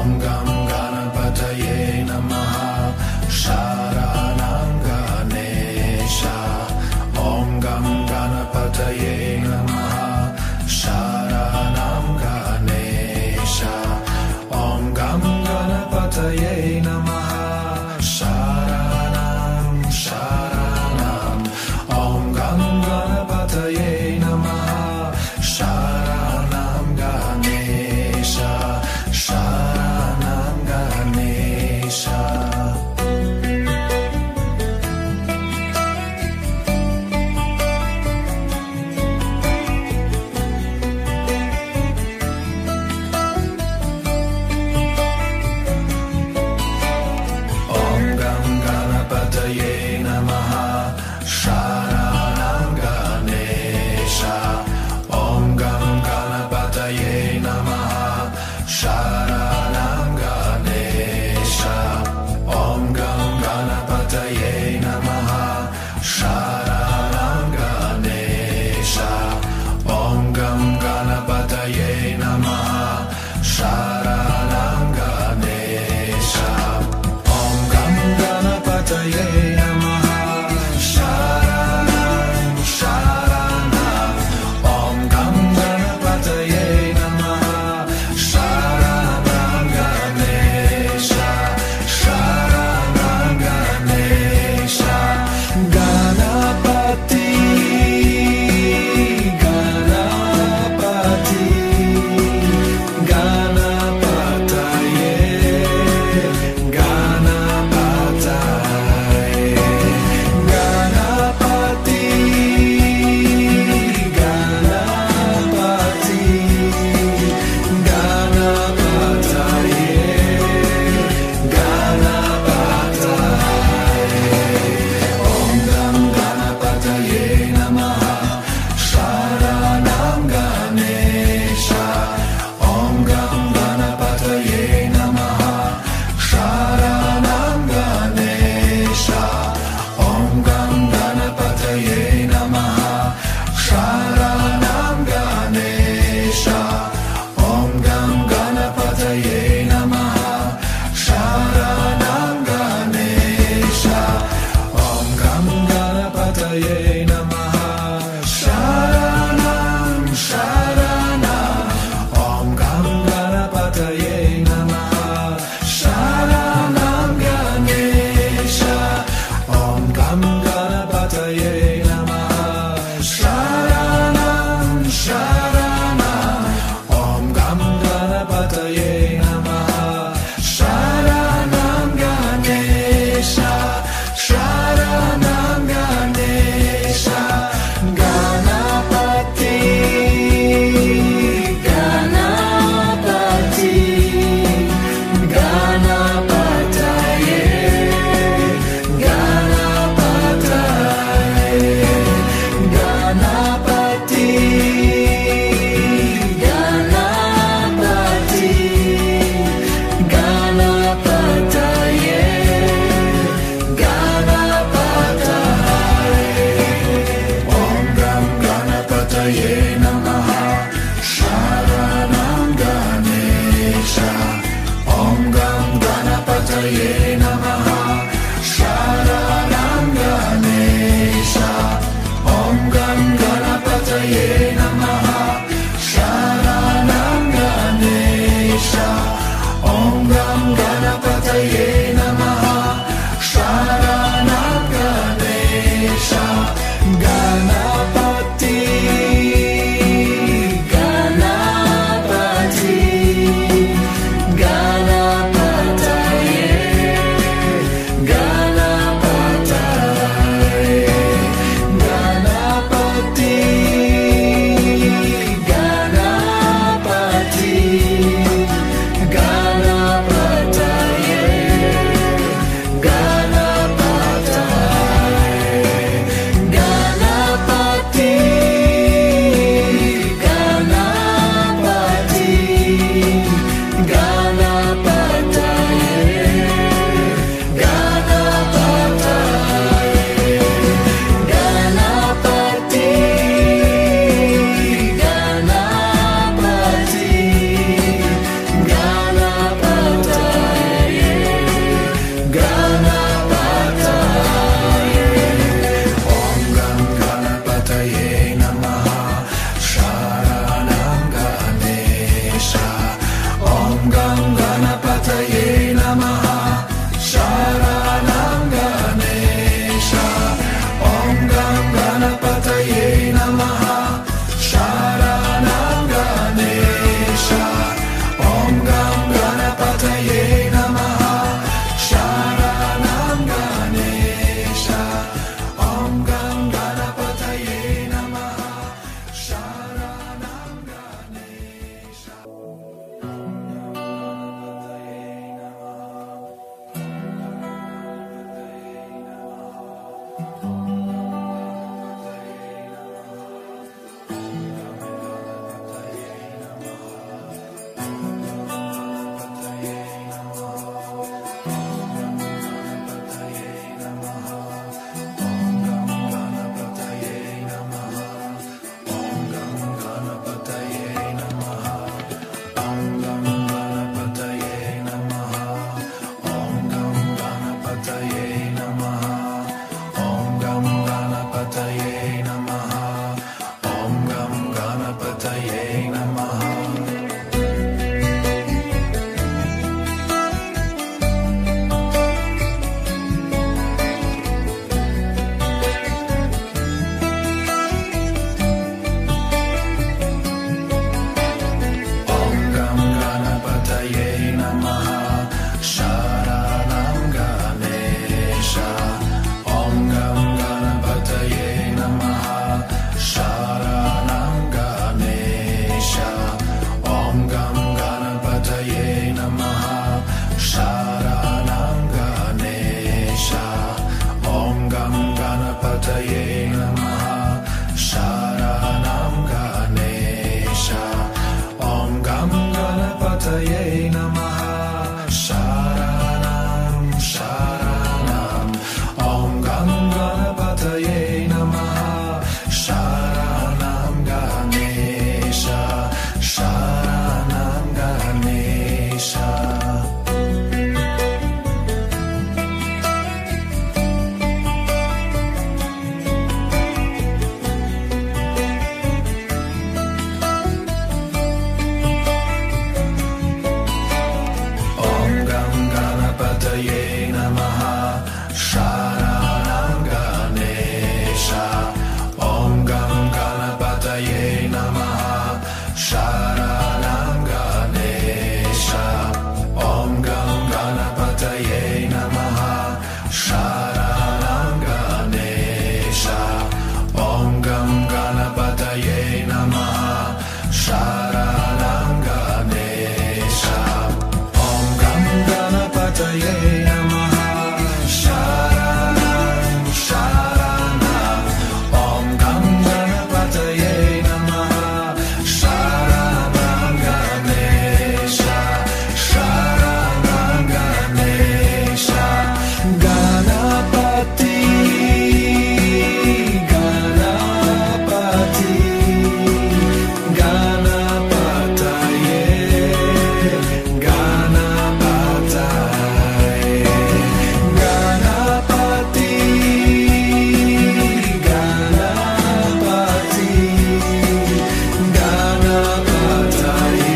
Gam Ganapataye Namaha Sharanam Ganesha. Om Gam Ganapataye Namaha Sharanam Ganesha. Om Gam Ganapataye Namaha Sharanam Sharanam. Om Gam Ganapataye Namaha Sharanam Ganesha. Sharanam Ganesha. Om Gam Ganapataye Namaha Sharanam Ganesha. Om Gam Ganapataye Namaha Sharanam Ganesha. Om Gam Ganapataye Namaha Sharanam Ganesha. Om Gam Ganapataye Namaha Sharanam Ganesha. Om Gam Ganapataye Namaha Sharanam Sharanam. Om Gam Ganapataye Namaha Sharanam Ganesha. Sharanam Ganesha. Ganapati, Ganapati, Ganapataye, Ganapataye, Ganapati, Ganapati, Ganapataye, Ganapataye. Om Gam Ganapataye Namaha Sharanam Ganesha. Om Gam Ganapataye Namaha Sharanam Ganesha. Om Gam Ganapataye Namaha Sharanam Ganesha. Om Gam Ganapataye Namaha Sharanam Ganesha. Om Gam Ganapataye Namaha Sharanam Sharanam. Om Gam Ganapataye Namaha Sharanam Ganesha. Om Gam Ganapataye Namaha Sharanam Sharanam. Om Gam Ganapataye Namaha Sharanam Ganesha. Sharanam Ganesha. Ganapati, Ganapati, Ganapataye, Ganapataye, Ganapati, Ganapati, Ganapataye, Ganapataye. Om Gam Ganapataye Namaha Sharanam Ganesha. Om Gam Ganapataye Namaha Sharanam Ganesha. Om Gam Ganapataye Namaha Sharanam Ganesha. Om Gam Ganapataye Namaha Sharanam Ganesha. Ganapati, Ganapati, Ganapataye, Ganapataye, Ganapati, Ganapati, Ganapataye, Ganapataye Namaha Sharanam Ganesha Om Gam Ganapataye Namaha Sharanam Ganesha Om Gam Ganapataye Namaha Sharanam Sharanam Om Gam Ganapataye Namaha Sharanam Ganesha Sharanam Ganesha Ganapati Ganapati Ganapataye Ganapataye Ganapati Ganapati Ganapataye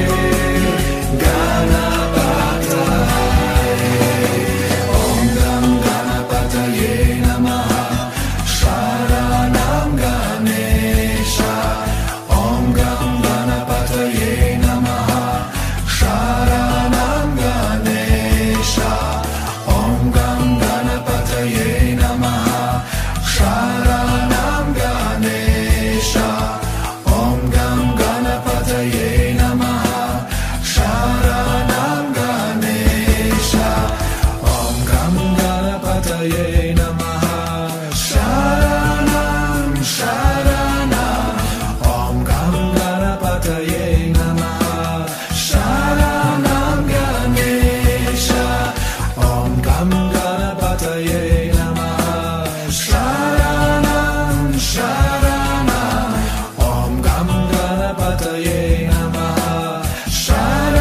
Ganapataye Om Gam Ganapataye Namaha Sharanam Ganesha Om Gam Ganapataye Namaha Sharanam Ganesha Om Gam Ganapataye Namaha Sharanam Ganesha Om Gam Ganapataye Namaha Sharanam Ganesha Om Gam Ganapataye Namaha Sharanam Sharanam Om Gam Ganapataye Namaha Sharanam Ganesha Om Gam Ganapataye Namaha Sharanam Sharanam Om Gam Ganapataye Namaha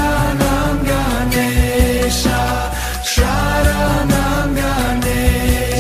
Sharanam Ganesha Sharanam Ganesha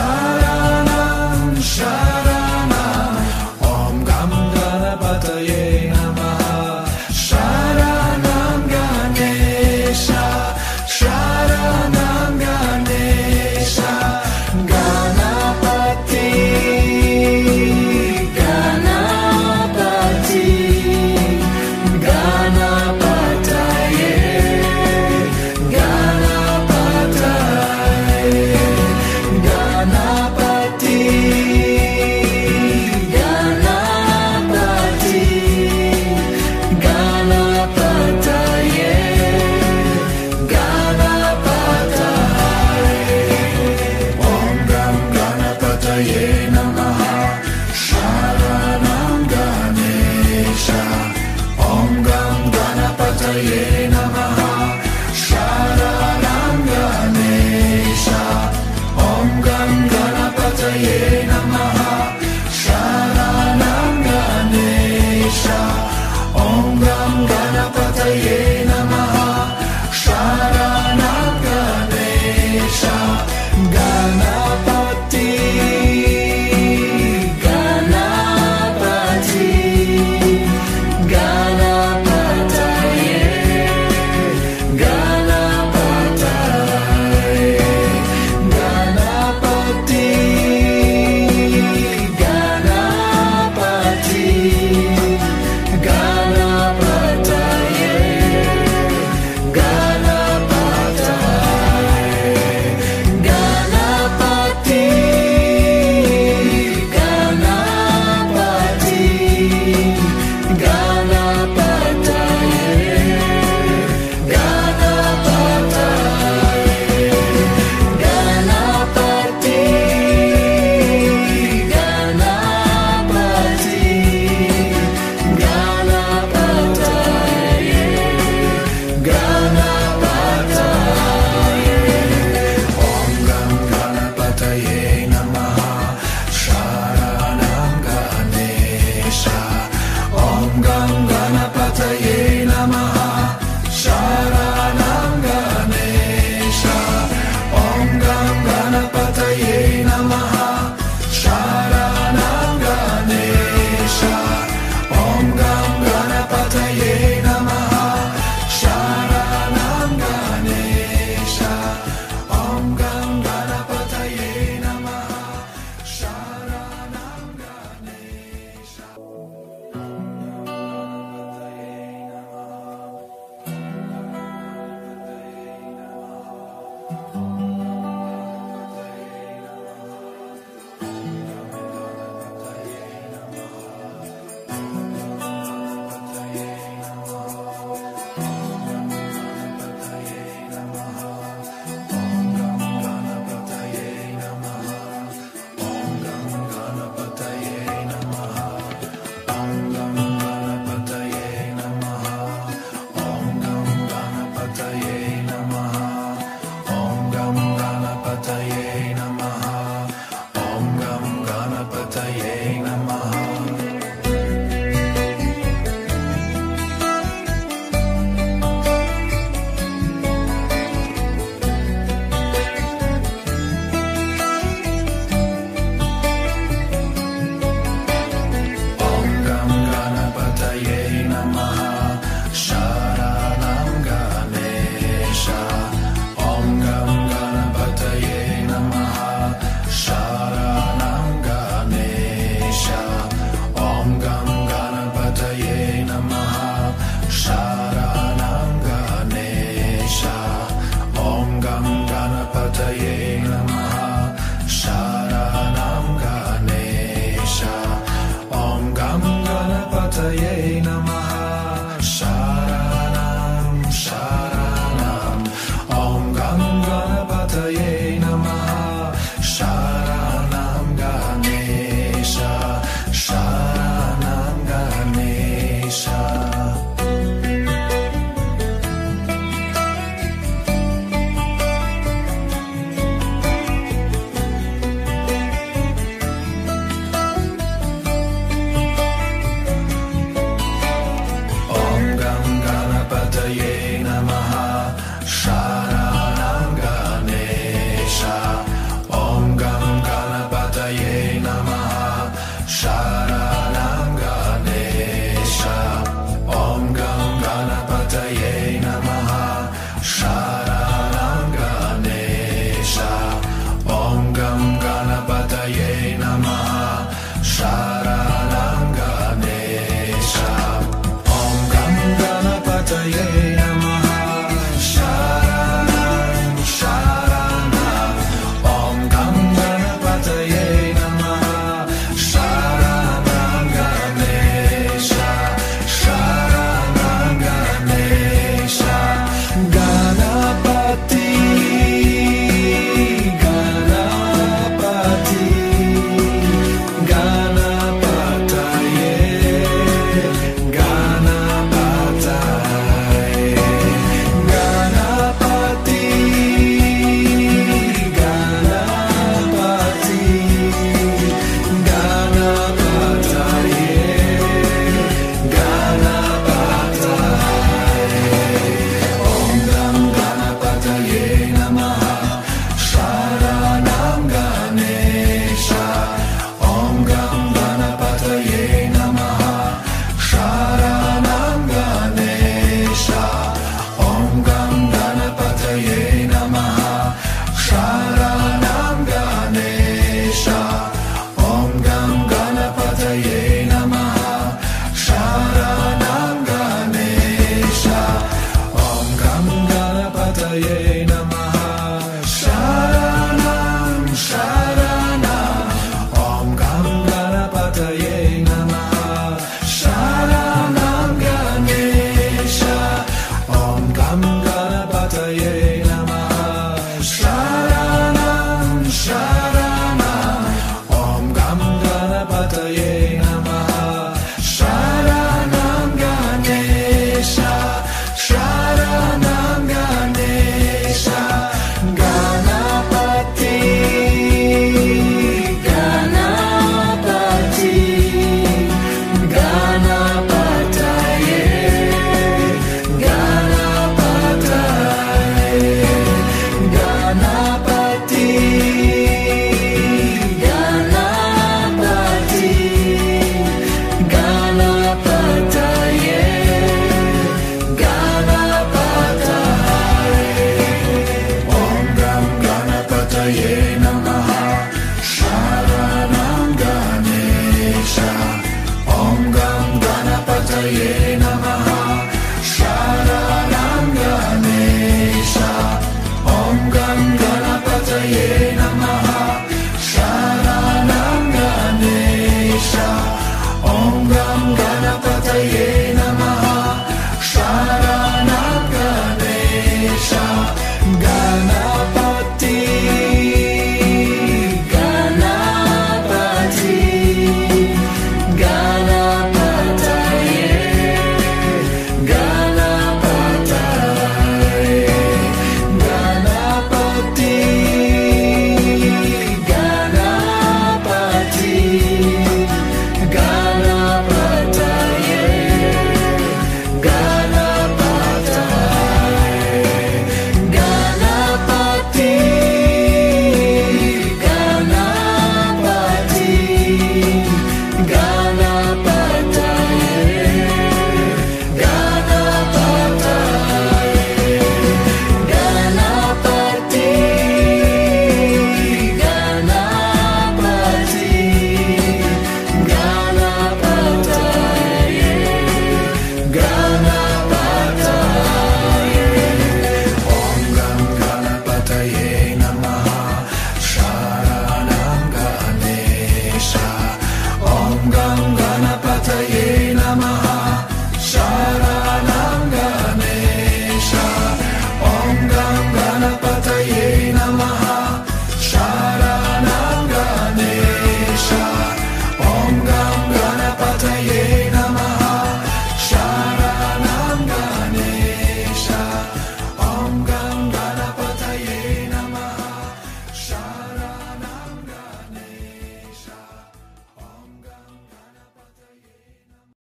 Sharanam Sharanam Om Gam Ganapataye Namaha Sharanam Ganesha Sharanam Ganesha Ganapati Ganapati Ganapataye Ganapataye Ganapati Ganapati Ganapataye Ganapataye Om Gam Ganapataye Namaha Sharanam Ganesha Om Gam Ganapataye Namaha Sharanam Ganesha Om Gam Ganapataye Namaha Sharanam Ganesha Om Gam Ganapataye Namaha Sharanam Ganesha Ganapati Ganapati Ganapataye Ganapataye Ganapati Ganapati Ganapataye